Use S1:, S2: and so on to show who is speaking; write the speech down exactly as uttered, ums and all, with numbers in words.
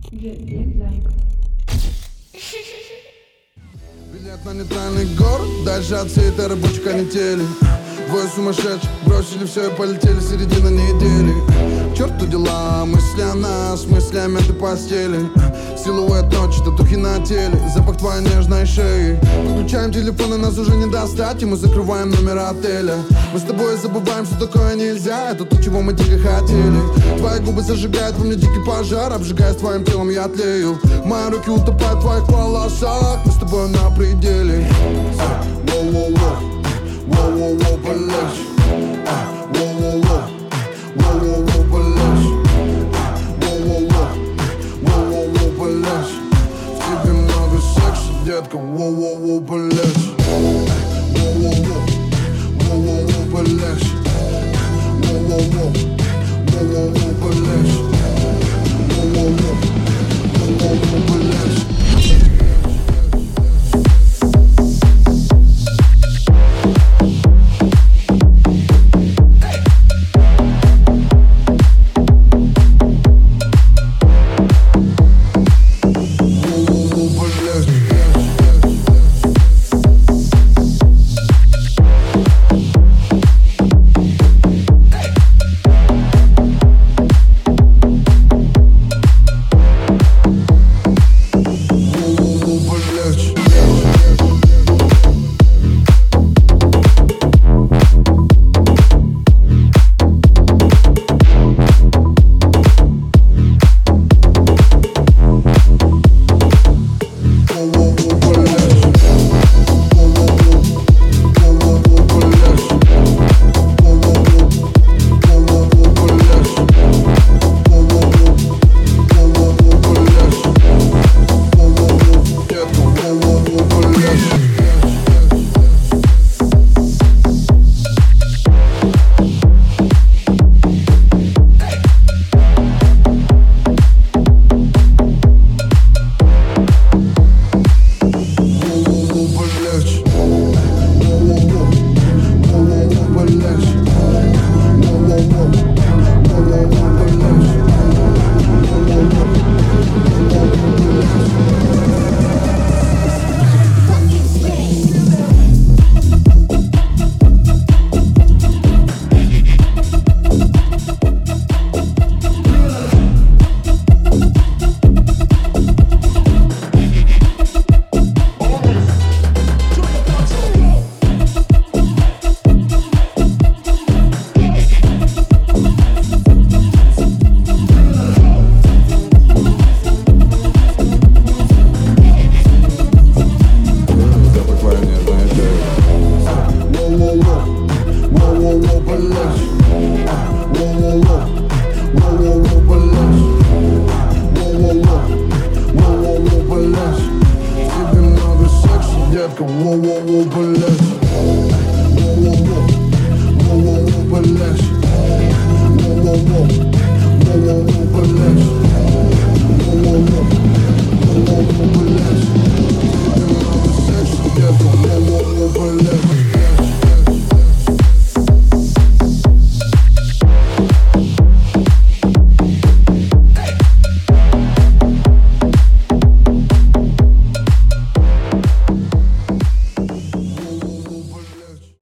S1: Билет на нейтральный город, дальше от всей этой рабочей канители. Двое сумасшедших бросили все и полетели, середина недели. К черту дела, мысли о нас, мысли о мятой постели. Силуэт ночи, татухи на теле, запах твоей нежной шеи. Выключаем телефоны, нас уже не достать, и мы закрываем номер отеля. Мы с тобой забываем, что такое нельзя, это то, чего мы дико хотели. Твои губы зажигают во мне дикий пожар, обжигая с твоим телом я тлею. Мои руки утопают в твоих волосах, мы с тобой на пределе. Воу-воу-воу. Воу-воу-воу, полегче. Воу-воу-воу. Воу-воу-воу, полегче. Воу-воу-воу. Воу-воу-воу, полегче. В тебе много секса, детка. Воу-воу-воу, полегче. Воу-воу-воу. Воу-воу-воу, полегче. Воу-воу-воу. Воу-воу-воу, полегче. Воу-воу-воу. Воу-воу-воу, полегче. Воу-воу-воу, полегче. Воу-воу-воу. Воу-воу-воу, полегче. Воу-воу-воу.